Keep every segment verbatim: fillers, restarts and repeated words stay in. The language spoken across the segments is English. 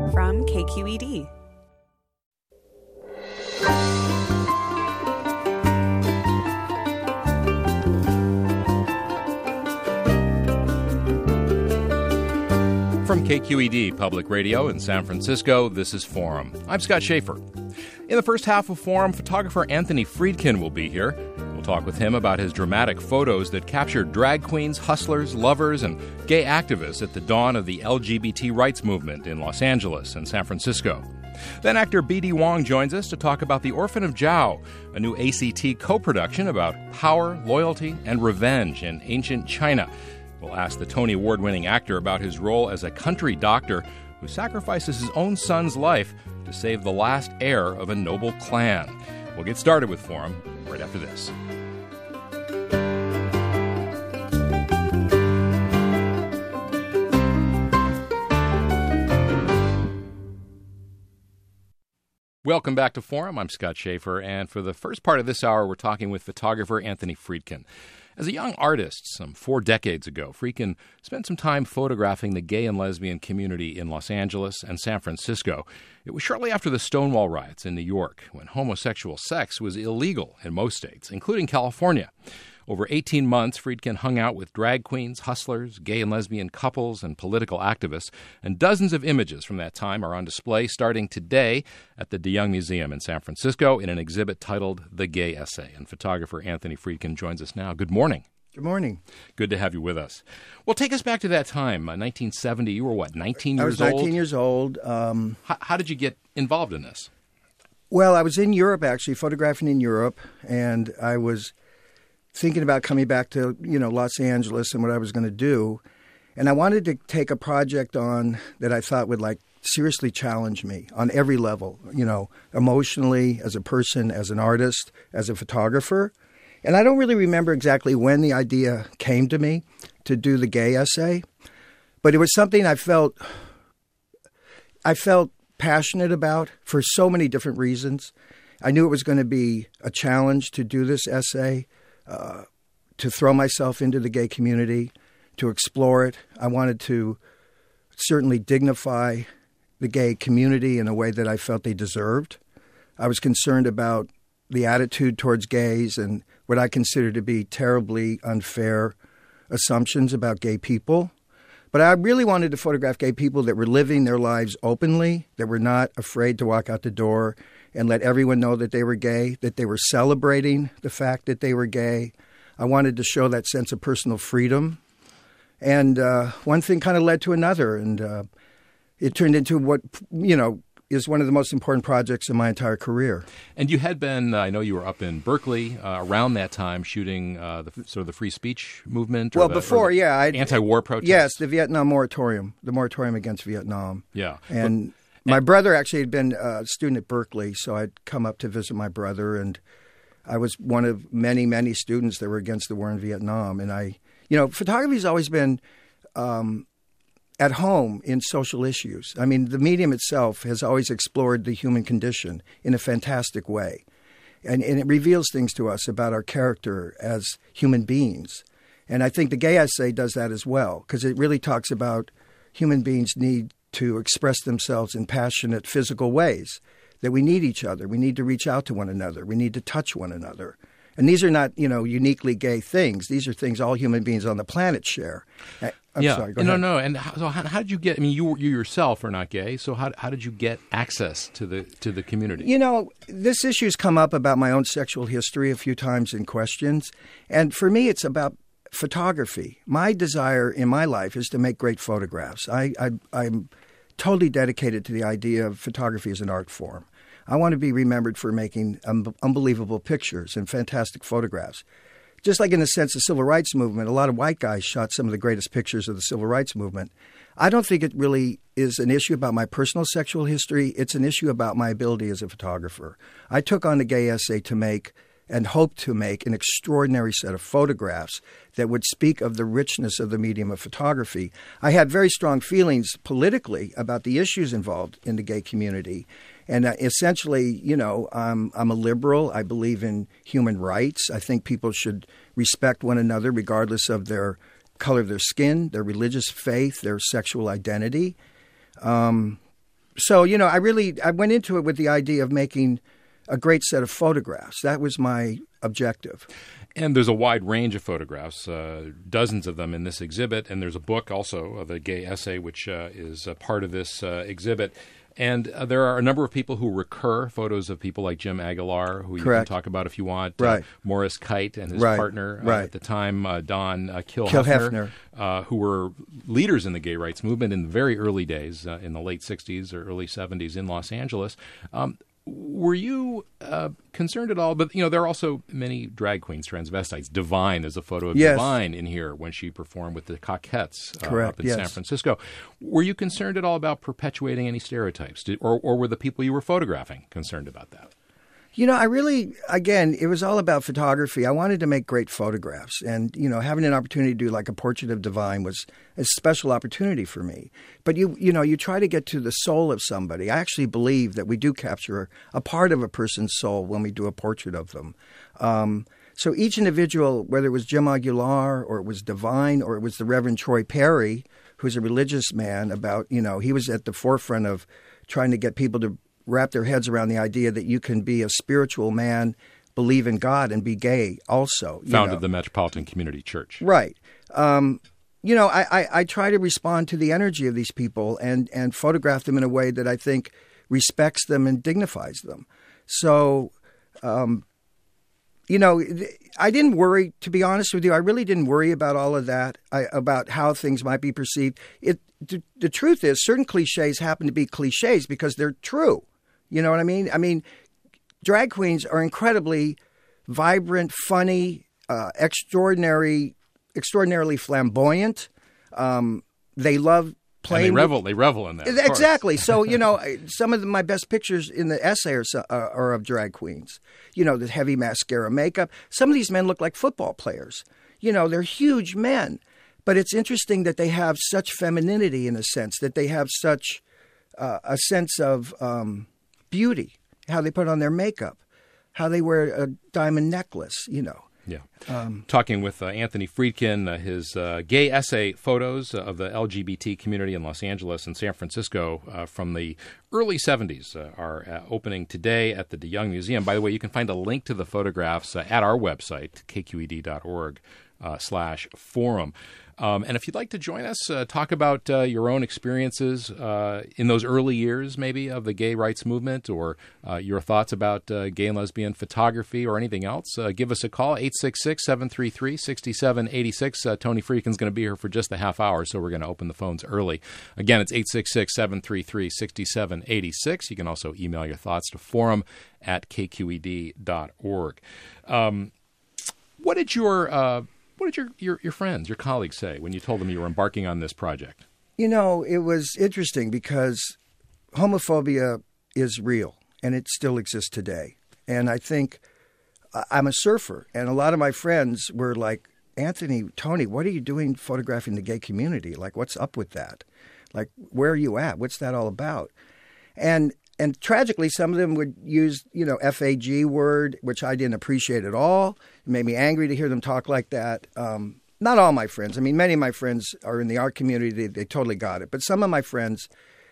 from K Q E D. From K Q E D Public Radio in San Francisco, this is Forum. I'm Scott Schaefer. In the first half of Forum, photographer Anthony Friedkin will be here. We'll talk with him about his dramatic photos that captured drag queens, hustlers, lovers, and gay activists at the dawn of the L G B T rights movement in Los Angeles and San Francisco. Then actor B D Wong joins us to talk about The Orphan of Zhao, a new A C T co-production about power, loyalty, and revenge in ancient China. We'll ask the Tony Award-winning actor about his role as a country doctor who sacrifices his own son's life to save the last heir of a noble clan. We'll get started with Forum right after this. Welcome back to Forum. I'm Scott Schaefer, and for the first part of this hour, we're talking with photographer Anthony Friedkin. As a young artist, some four decades ago, Friedkin spent some time photographing the gay and lesbian community in Los Angeles and San Francisco. It was shortly after the Stonewall riots in New York, when homosexual sex was illegal in most states, including California. Over eighteen months, Friedkin hung out with drag queens, hustlers, gay and lesbian couples, and political activists, and dozens of images from that time are on display starting today at the DeYoung Museum in San Francisco in an exhibit titled The Gay Essay. And photographer Anthony Friedkin joins us now. Good morning. Good morning. Good to have you with us. Well, take us back to that time, uh, nineteen seventy. You were what, nineteen years old? I old? was nineteen years old. Um, how, how did you get involved in this? Well, I was in Europe, actually, photographing in Europe, and I was thinking about coming back to, you know, Los Angeles and what I was going to do. And I wanted to take a project on that I thought would, like, seriously challenge me on every level, you know, emotionally, as a person, as an artist, as a photographer. And I don't really remember exactly when the idea came to me to do the gay essay, but it was something I felt I felt passionate about for so many different reasons. I knew it was going to be a challenge to do this essay, uh, to throw myself into the gay community, to explore it. I wanted to certainly dignify the gay community in a way that I felt they deserved. I was concerned about the attitude towards gays and what I consider to be terribly unfair assumptions about gay people. But I really wanted to photograph gay people that were living their lives openly, that were not afraid to walk out the door and let everyone know that they were gay, that they were celebrating the fact that they were gay. I wanted to show that sense of personal freedom. And uh, one thing kind of led to another, and uh, it turned into what, you know, is one of the most important projects in my entire career. And you had been, uh, I know you were up in Berkeley uh, around that time shooting uh, the sort of the free speech movement. Or well, the, before, or the yeah. I'd, anti-war protests. Yes, the Vietnam moratorium, the moratorium against Vietnam. Yeah. And but, my and, brother actually had been a student at Berkeley, so I'd come up to visit my brother, and I was one of many, many students that were against the war in Vietnam. And I, you know, photography has always been Um, at home in social issues. I mean, the medium itself has always explored the human condition in a fantastic way. And, and it reveals things to us about our character as human beings. And I think the gay essay does that as well, because it really talks about human beings need to express themselves in passionate physical ways, that we need each other. We need to reach out to one another. We need to touch one another. And these are not, you know, uniquely gay things. These are things all human beings on the planet share. I'm yeah. sorry, go no, ahead. no. And how, so how, how did you get? I mean, you you yourself are not gay. So how how did you get access to the to the community? You know, this issue's come up about my own sexual history a few times in questions, and for me, it's about photography. My desire in my life is to make great photographs. I, I I'm totally dedicated to the idea of photography as an art form. I want to be remembered for making um, unbelievable pictures and fantastic photographs. Just like in the sense of the civil rights movement, a lot of white guys shot some of the greatest pictures of the civil rights movement. I don't think it really is an issue about my personal sexual history. It's an issue about my ability as a photographer. I took on the gay essay to make and hope to make an extraordinary set of photographs that would speak of the richness of the medium of photography. I had very strong feelings politically about the issues involved in the gay community. And uh, essentially, you know, I'm, I'm a liberal. I believe in human rights. I think people should respect one another regardless of their color of their skin, their religious faith, their sexual identity. Um, so, you know, I really, I went into it with the idea of making a great set of photographs. That was my objective. And there's a wide range of photographs, uh, dozens of them in this exhibit. And there's a book also, uh, the Gay Essay, which uh, is a part of this uh, exhibit. And uh, there are a number of people who recur, photos of people like Jim Aguilar, who you Correct. can talk about if you want, right. uh, Morris Kite and his right. partner uh, right. at the time, uh, Don uh, Kilhefner, Kilhefner. Uh, who were leaders in the gay rights movement in the very early days, uh, in the late sixties or early seventies in Los Angeles. Um, Were you uh, concerned at all? But, you know, there are also many drag queens, transvestites. Divine, there's a photo of yes. Divine in here when she performed with the Coquettes uh, Correct, up in yes. San Francisco. Were you concerned at all about perpetuating any stereotypes? Did, or, or were the people you were photographing concerned about that? You know, I really, again, it was all about photography. I wanted to make great photographs. And, you know, having an opportunity to do like a portrait of Divine was a special opportunity for me. But, you you know, you try to get to the soul of somebody. I actually believe that we do capture a part of a person's soul when we do a portrait of them. Um, so each individual, whether it was Jim Aguilar or it was Divine or it was the Reverend Troy Perry, who's a religious man about, you know, he was at the forefront of trying to get people to wrap their heads around the idea that you can be a spiritual man, believe in God, and be gay also. You Founded know. the Metropolitan Community Church. Right. Um, you know, I, I, I try to respond to the energy of these people and, and photograph them in a way that I think respects them and dignifies them. So, um, you know, I didn't worry, to be honest with you. I really didn't worry about all of that, I, about how things might be perceived. It the, the truth is, certain cliches happen to be cliches because they're true. You know what I mean? I mean, drag queens are incredibly vibrant, funny, uh, extraordinary, extraordinarily flamboyant. Um, they love playing. And they revel. With, they revel in that. Exactly. So you know, some of the, my best pictures in the essay are, uh, are of drag queens. You know, the heavy mascara, makeup. Some of these men look like football players. You know, they're huge men. But it's interesting that they have such femininity in a sense, that they have such uh, a sense of um, beauty, how they put on their makeup, how they wear a diamond necklace, you know. Yeah. Um, Talking with uh, Anthony Friedkin, uh, his uh, Gay Essay photos of the L G B T community in Los Angeles and San Francisco uh, from the early seventies uh, are uh, opening today at the DeYoung Museum. By the way, you can find a link to the photographs uh, at our website, k q e d dot org uh, slash forum. Um, and if you'd like to join us, uh, talk about uh, your own experiences uh, in those early years, maybe, of the gay rights movement, or uh, your thoughts about uh, gay and lesbian photography or anything else, uh, give us a call, eight six six, seven three three, six seven eight six. Uh, Tony Friedkin's going to be here for just a half hour, so we're going to open the phones early. Again, it's eight six six, seven three three, six seven eight six. You can also email your thoughts to forum at k q e d dot org. Um, what did your... Uh, What did your, your, your friends, your colleagues say when you told them you were embarking on this project? You know, it was interesting because homophobia is real, and it still exists today. And I think I'm a surfer, and a lot of my friends were like, Anthony, Tony, what are you doing photographing the gay community? Like, what's up with that? Like, where are you at? What's that all about? And And tragically, some of them would use, you know, F A G word, which I didn't appreciate at all. It made me angry to hear them talk like that. Um, not all my friends. I mean, many of my friends are in the art community. They, they totally got it. But some of my friends,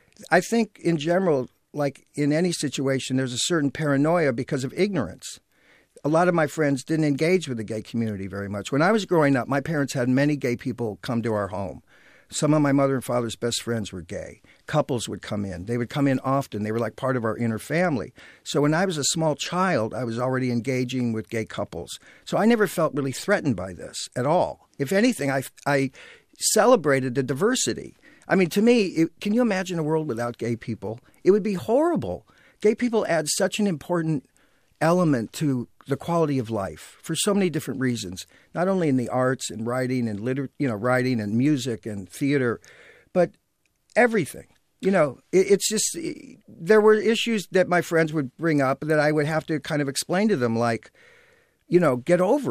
I think in general, like in any situation, there's a certain paranoia because of ignorance. A lot of my friends didn't engage with the gay community very much. When I was growing up, my parents had many gay people come to our home. Some of my mother and father's best friends were gay. Couples would come in. They would come in often. They were like part of our inner family. So when I was a small child, I was already engaging with gay couples. So I never felt really threatened by this at all. If anything, I, I celebrated the diversity. I mean, to me, it, can you imagine a world without gay people? It would be horrible. Gay people add such an important element to the quality of life for so many different reasons, not only in the arts and writing and liter- you know, writing and music and theater, but everything. You know, it, it's just it, there were issues that my friends would bring up that I would have to kind of explain to them, like, you know, get over it.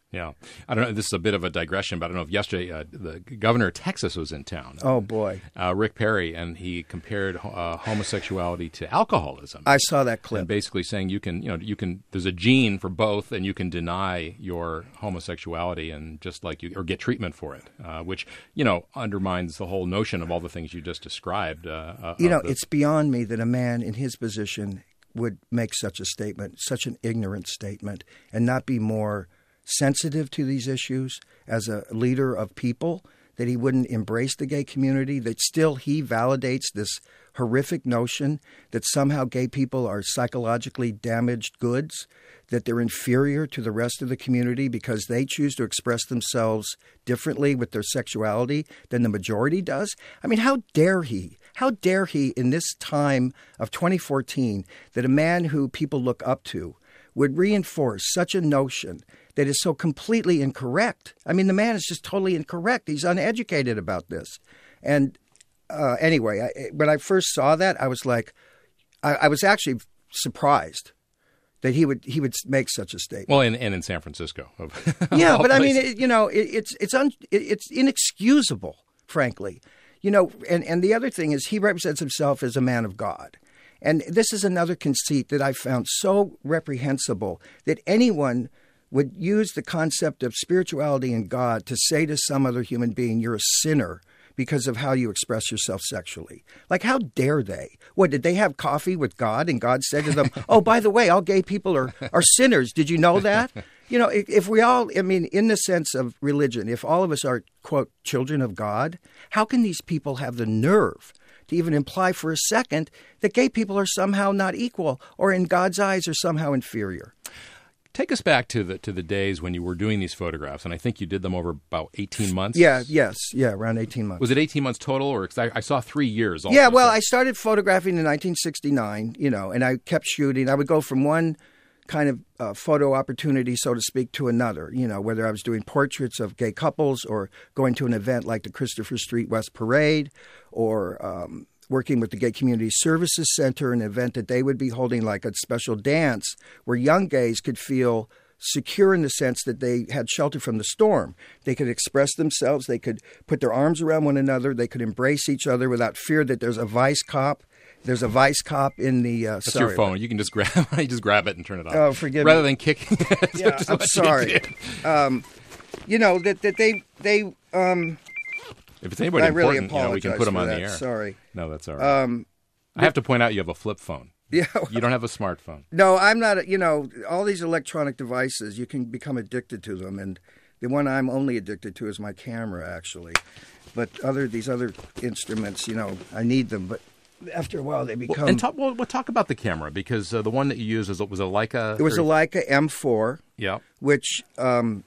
Yeah. I don't know. This is a bit of a digression, but I don't know if yesterday uh, the governor of Texas was in town. Oh, boy. Uh, Rick Perry, and he compared uh, homosexuality to alcoholism. I saw that clip. And basically saying you can, you know, you can, there's a gene for both, and you can deny your homosexuality and just like you, or get treatment for it, uh, which, you know, undermines the whole notion of all the things you just described. Uh, uh, you know, the, it's beyond me that a man in his position would make such a statement, such an ignorant statement, and not be more sensitive to these issues as a leader of people, that he wouldn't embrace the gay community, that still he validates this horrific notion that somehow gay people are psychologically damaged goods, that they're inferior to the rest of the community because they choose to express themselves differently with their sexuality than the majority does. I mean, how dare he? How dare he in this time of twenty fourteen that a man who people look up to would reinforce such a notion that is so completely incorrect. I mean, the man is just totally incorrect. He's uneducated about this. And uh, anyway, I, when I first saw that, I was like, I, I was actually surprised that he would he would make such a statement. Well, and, and in San Francisco. Yeah, but I mean, it, you know, it, it's it's un, it, it's inexcusable, frankly. You know, and, and the other thing is he represents himself as a man of God. And this is another conceit that I found so reprehensible, that anyone would use the concept of spirituality and God to say to some other human being, you're a sinner because of how you express yourself sexually. Like, how dare they? What, did they have coffee with God and God said to them, oh, by the way, all gay people are, are sinners. Did you know that? You know, if, if we all, I mean, in the sense of religion, if all of us are, quote, children of God, how can these people have the nerve to even imply for a second that gay people are somehow not equal or in God's eyes are somehow inferior? Take us back to the to the days when you were doing these photographs, and I think you did them over about eighteen months. Yeah, yes, yeah, around eighteen months. Was it eighteen months total, or cause I, I saw three years? Also, yeah, well, so. I started photographing in nineteen sixty-nine, you know, and I kept shooting. I would go from one kind of uh, photo opportunity, so to speak, to another. You know, whether I was doing portraits of gay couples or going to an event like the Christopher Street West Parade, or um, working with the Gay Community Services Center, an event that they would be holding like a special dance where young gays could feel secure in the sense that they had shelter from the storm. They could express themselves. They could put their arms around one another. They could embrace each other without fear that there's a vice cop. There's a vice cop in the. Uh, That's sorry, your phone. You can just grab. You just grab it and turn it off. Oh, forgive Rather me. than kicking it. Yeah, I'm sorry. Um, you know that that they they. Um, If it's anybody I really important, you know, we can put them on that. the air. Sorry. No, that's all right. Um, I have to point out you have a flip phone. Yeah. You don't have a smartphone. No, I'm not. You know, all these electronic devices, you can become addicted to them, and the one I'm only addicted to is my camera, actually. But other these other instruments, you know, I need them, but after a while they become. Well, and talk, well, we'll talk about the camera, because uh, the one that you used was, was a Leica. It was a Leica M four. Yeah. Which. Um,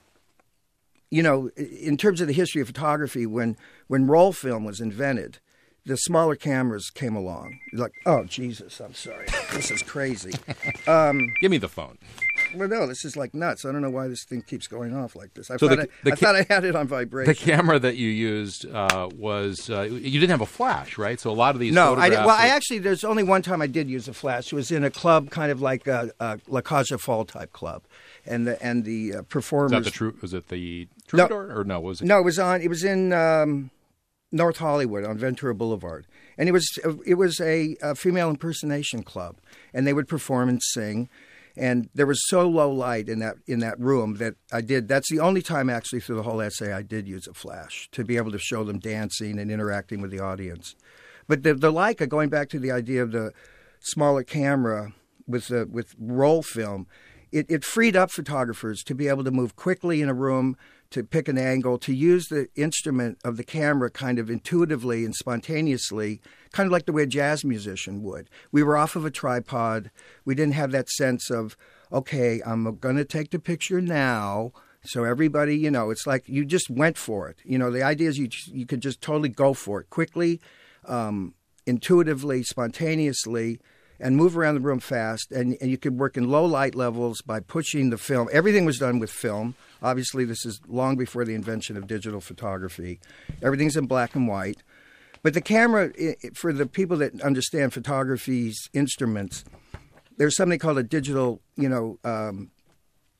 You know, in terms of the history of photography, when, when roll film was invented, the smaller cameras came along. Like, oh, Jesus, I'm sorry. This is crazy. Um, Give me the phone. Well, no, this is like nuts. I don't know why this thing keeps going off like this. I, so thought, the, I, the I ca- thought I had it on vibration. The camera that you used uh, was, uh, you didn't have a flash, right? So a lot of these No, I did, well, are... I actually, there's only one time I did use a flash. It was in a club kind of like a, a La Caja Fall type club. And the and the uh, performers. Was that the true? Was it the Troubadour no, or no? Was it? No, it was on. It was in um, North Hollywood on Ventura Boulevard, and it was it was a, a female impersonation club, and they would perform and sing, and there was so low light in that in that room that I did. That's the only time actually through the whole essay I did use a flash to be able to show them dancing and interacting with the audience. But the the Leica, going back to the idea of the smaller camera with the with roll film. It, it freed up photographers to be able to move quickly in a room, to pick an angle, to use the instrument of the camera kind of intuitively and spontaneously, kind of like the way a jazz musician would. We were off of a tripod. We didn't have that sense of, okay, I'm going to take the picture now. So everybody, you know, it's like you just went for it. You know, the idea is you you could just totally go for it quickly, um, intuitively, spontaneously, and move around the room fast, and, and you could work in low light levels by pushing the film. Everything was done with film. Obviously, this is long before the invention of digital photography. Everything's in black and white. But the camera, it, for the people that understand photography's instruments, there's something called a digital, you know, um,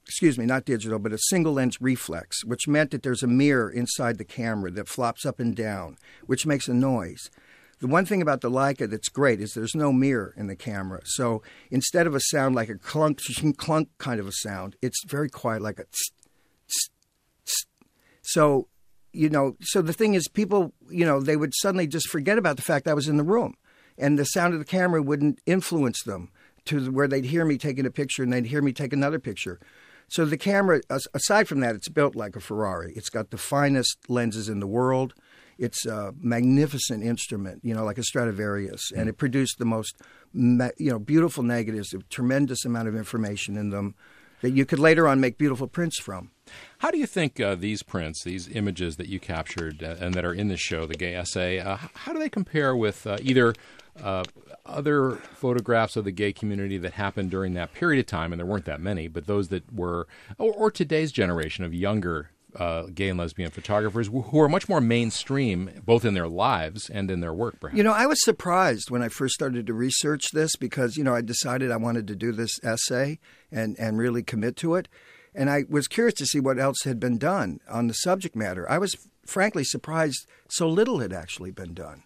excuse me, not digital, but a single lens reflex, which meant that there's a mirror inside the camera that flops up and down, which makes a noise. The one thing about the Leica that's great is there's no mirror in the camera. So instead of a sound like a clunk, clunk kind of a sound, it's very quiet, like a tss, tss, tss. So, you know, so the thing is people, you know, they would suddenly just forget about the fact I was in the room. And the sound of the camera wouldn't influence them to where they'd hear me taking a picture and they'd hear me take another picture. So the camera, aside from that, it's built like a Ferrari. It's got the finest lenses in the world. It's a magnificent instrument, you know, like a Stradivarius, and it produced the most, you know, beautiful negatives, a tremendous amount of information in them that you could later on make beautiful prints from. How do you think uh, these prints, these images that you captured uh, and that are in this show, The Gay Essay, uh, how do they compare with uh, either uh, other photographs of the gay community that happened during that period of time, and there weren't that many, but those that were, or, or today's generation of younger Uh, gay and lesbian photographers who are much more mainstream, both in their lives and in their work, perhaps? You know, I was surprised when I first started to research this because, you know, I decided I wanted to do this essay and, and really commit to it. And I was curious to see what else had been done on the subject matter. I was frankly surprised so little had actually been done.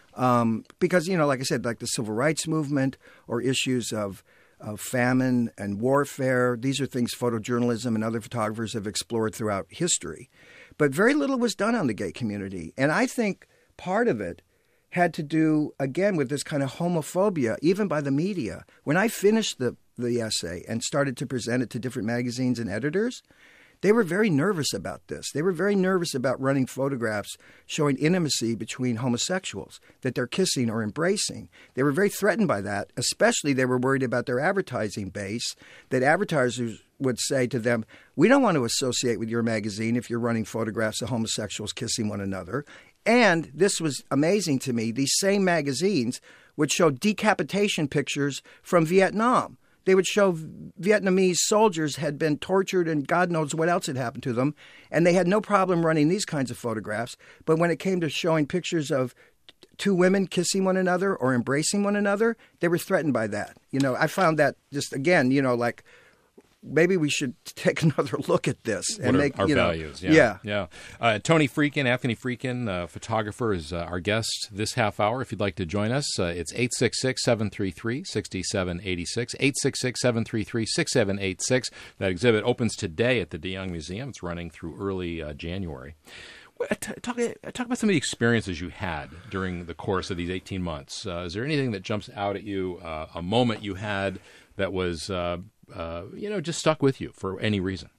Um, because, you know, like I said, like the civil rights movement or issues of of famine and warfare. These are things photojournalism and other photographers have explored throughout history. But very little was done on the gay community. And I think part of it had to do, again, with this kind of homophobia, even by the media. When I finished the, the essay and started to present it to different magazines and editors, they were very nervous about this. They were very nervous about running photographs showing intimacy between homosexuals, that they're kissing or embracing. They were very threatened by that, especially they were worried about their advertising base, that advertisers would say to them, we don't want to associate with your magazine if you're running photographs of homosexuals kissing one another. And this was amazing to me. These same magazines would show decapitation pictures from Vietnam. They would show Vietnamese soldiers had been tortured and God knows what else had happened to them. And they had no problem running these kinds of photographs. But when it came to showing pictures of two women kissing one another or embracing one another, they were threatened by that. You know, I found that just, again, you know, like maybe we should take another look at this and what make our you know, values. Yeah, yeah. yeah. Uh, Tony Friedkin, Anthony Friedkin, uh, photographer, is uh, our guest this half hour. If you'd like to join us, uh, it's eight six six, seven three three, six seven eight six, eight six six, seven three three, six seven eight six. That exhibit opens today at the De Young Museum. It's running through early uh, January. Talk, talk about some of the experiences you had during the course of these eighteen months. Uh, is there anything that jumps out at you, uh, a moment you had that was uh, Uh, you know, just stuck with you for any reason?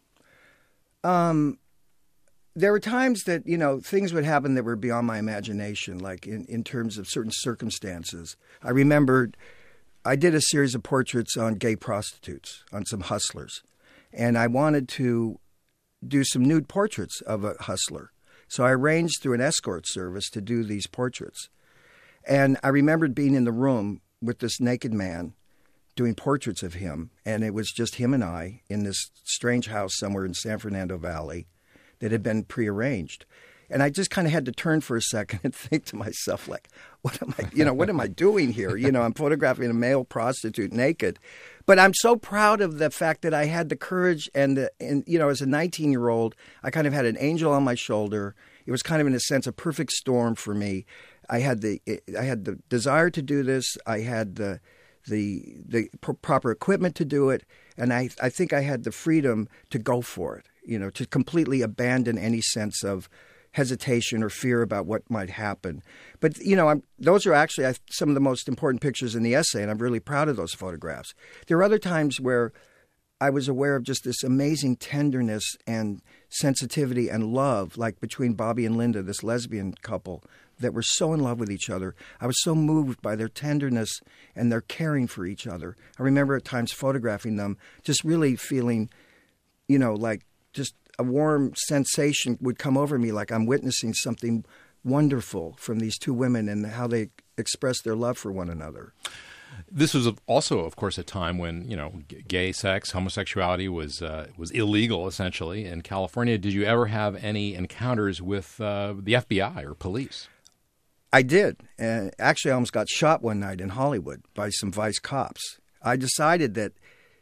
Um, there were times that, you know, things would happen that were beyond my imagination, like in, in terms of certain circumstances. I remembered I did a series of portraits on gay prostitutes, on some hustlers, and I wanted to do some nude portraits of a hustler. So I arranged through an escort service to do these portraits. And I remembered being in the room with this naked man doing portraits of him, and it was just him and I in this strange house somewhere in San Fernando Valley that had been prearranged. And I just kind of had to turn for a second and think to myself, like, what am I, you know, what am I doing here? You know, I'm photographing a male prostitute naked. But I'm so proud of the fact that I had the courage and, the, and you know, as a nineteen-year-old, I kind of had an angel on my shoulder. It was kind of, in a sense, a perfect storm for me. I had the, I had the desire to do this. I had the, the the proper equipment to do it, and I, I think I had the freedom to go for it, you know, to completely abandon any sense of hesitation or fear about what might happen. But, you know, I'm, those are actually I, some of the most important pictures in the essay, and I'm really proud of those photographs. There are other times where I was aware of just this amazing tenderness and sensitivity and love, like between Bobby and Linda, this lesbian couple, that were so in love with each other. I was so moved by their tenderness and their caring for each other. I remember at times photographing them, just really feeling, you know, like just a warm sensation would come over me, like I'm witnessing something wonderful from these two women and how they expressed their love for one another. This was also, of course, a time when, you know, gay sex, homosexuality was uh, was illegal, essentially, in California. Did you ever have any encounters with uh, the F B I or police? I did. And actually, I almost got shot one night in Hollywood by some vice cops. I decided that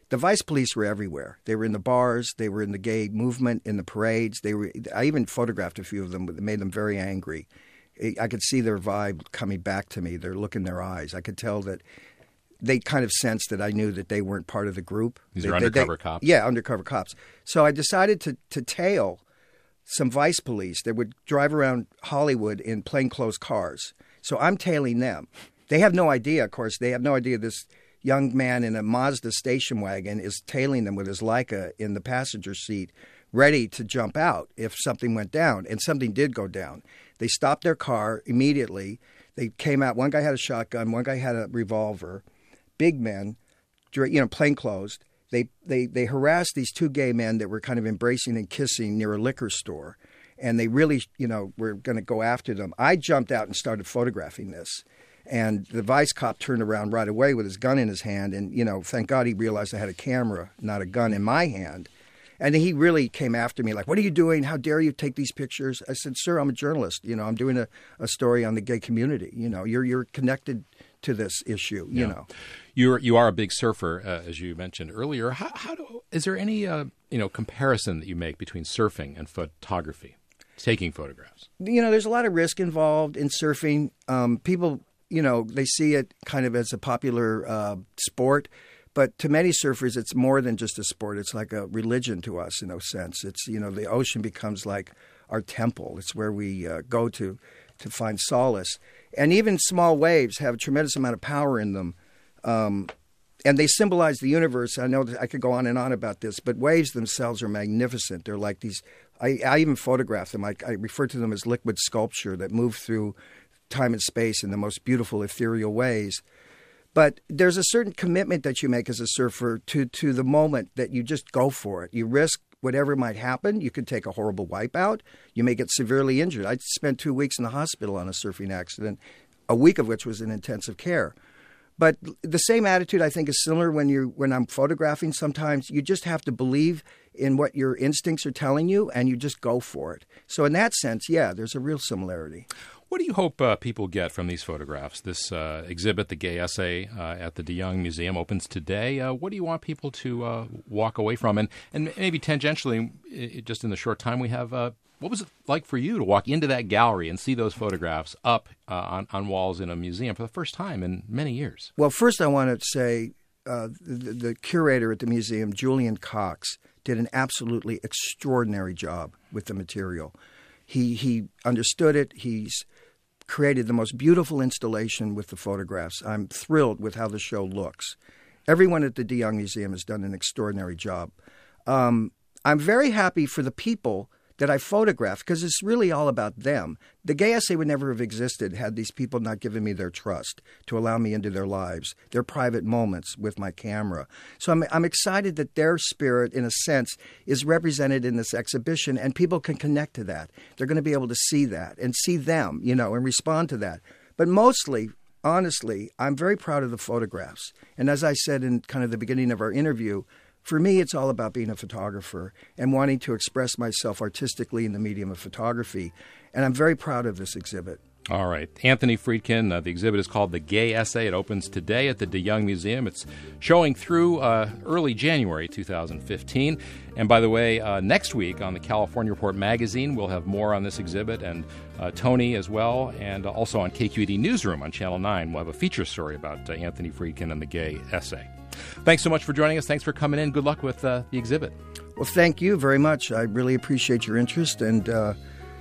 the Vice Police were everywhere. They were in the bars. They were in the gay movement, in the parades. They were. I even photographed a few of them. That made them very angry. I could see their vibe coming back to me. Their look in their eyes. I could tell that they kind of sensed that I knew that they weren't part of the group. These they, are undercover they, they, cops? Yeah, undercover cops. So I decided to, to tail some Vice Police that would drive around Hollywood in plainclothes cars. So I'm tailing them. They have no idea, of course. They have no idea this young man in a Mazda station wagon is tailing them with his Leica in the passenger seat, ready to jump out if something went down. And something did go down. They stopped their car immediately. They came out. One guy had a shotgun. One guy had a revolver. Big men, you know, plainclothes. They, they, they harassed these two gay men that were kind of embracing and kissing near a liquor store. And they really, you know, were going to go after them. I jumped out and started photographing this. And the vice cop turned around right away with his gun in his hand. And, you know, thank God he realized I had a camera, not a gun in my hand. And he really came after me like, what are you doing? How dare you take these pictures? I said, sir, I'm a journalist. You know, I'm doing a, a story on the gay community. You know, you're you're connected to this issue, you yeah. know. You're, you are a big surfer, uh, as you mentioned earlier. How, how do, is there any, uh, you know, comparison that you make between surfing and photography, taking photographs? You know, there's a lot of risk involved in surfing. Um, people, you know, they see it kind of as a popular uh, sport. But to many surfers, it's more than just a sport. It's like a religion to us in a sense. It's, you know, the ocean becomes like our temple. It's where we uh, go to to find solace. And even small waves have a tremendous amount of power in them. Um, and they symbolize the universe. I know that I could go on and on about this, but waves themselves are magnificent. They're like these – I even photograph them. I, I refer to them as liquid sculpture that move through time and space in the most beautiful, ethereal ways. But there's a certain commitment that you make as a surfer to to the moment that you just go for it. You risk whatever might happen. You could take a horrible wipeout. You may get severely injured. I spent two weeks in the hospital on a surfing accident, a week of which was in intensive care. But the same attitude, I think, is similar when you when I'm photographing. Sometimes you just have to believe in what your instincts are telling you, and you just go for it. So in that sense, yeah, there's a real similarity. What do you hope uh, people get from these photographs? This uh, exhibit, The Gay Essay, uh, at the DeYoung Museum opens today. Uh, what do you want people to uh, walk away from? And, and maybe tangentially, it, just in the short time we have, uh, what was it like for you to walk into that gallery and see those photographs up uh, on, on walls in a museum for the first time in many years? Well, first I want to say uh, the, the curator at the museum, Julian Cox, did an absolutely extraordinary job with the material. He he understood it. He's created the most beautiful installation with the photographs. I'm thrilled with how the show looks. Everyone at the DeYoung Museum has done an extraordinary job. Um, I'm very happy for the people that I photographed because it's really all about them. The Gay Essay would never have existed had these people not given me their trust to allow me into their lives, their private moments with my camera. So I'm, I'm excited that their spirit, in a sense, is represented in this exhibition, and people can connect to that. They're going to be able to see that and see them, you know, and respond to that. But mostly, honestly, I'm very proud of the photographs. And as I said in kind of the beginning of our interview, for me, it's all about being a photographer and wanting to express myself artistically in the medium of photography. And I'm very proud of this exhibit. All right. Anthony Friedkin, uh, the exhibit is called The Gay Essay. It opens today at the DeYoung Museum. It's showing through uh, early January two thousand fifteen. And by the way, uh, next week on the California Report magazine, we'll have more on this exhibit, and uh, Tony as well, and also on K Q E D Newsroom on Channel nine. We'll have a feature story about uh, Anthony Friedkin and The Gay Essay. Thanks so much for joining us. Thanks for coming in. Good luck with uh, the exhibit. Well, thank you very much. I really appreciate your interest, and uh,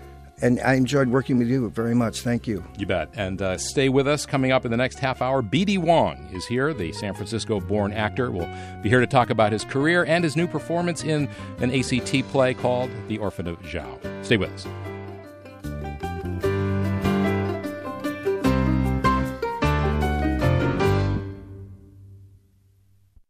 and I enjoyed working with you very much. Thank you. You bet. And uh, stay with us. Coming up in the next half hour, B D Wong is here, the San Francisco-born actor. We'll be here to talk about his career and his new performance in an A C T play called The Orphan of Zhao. Stay with us.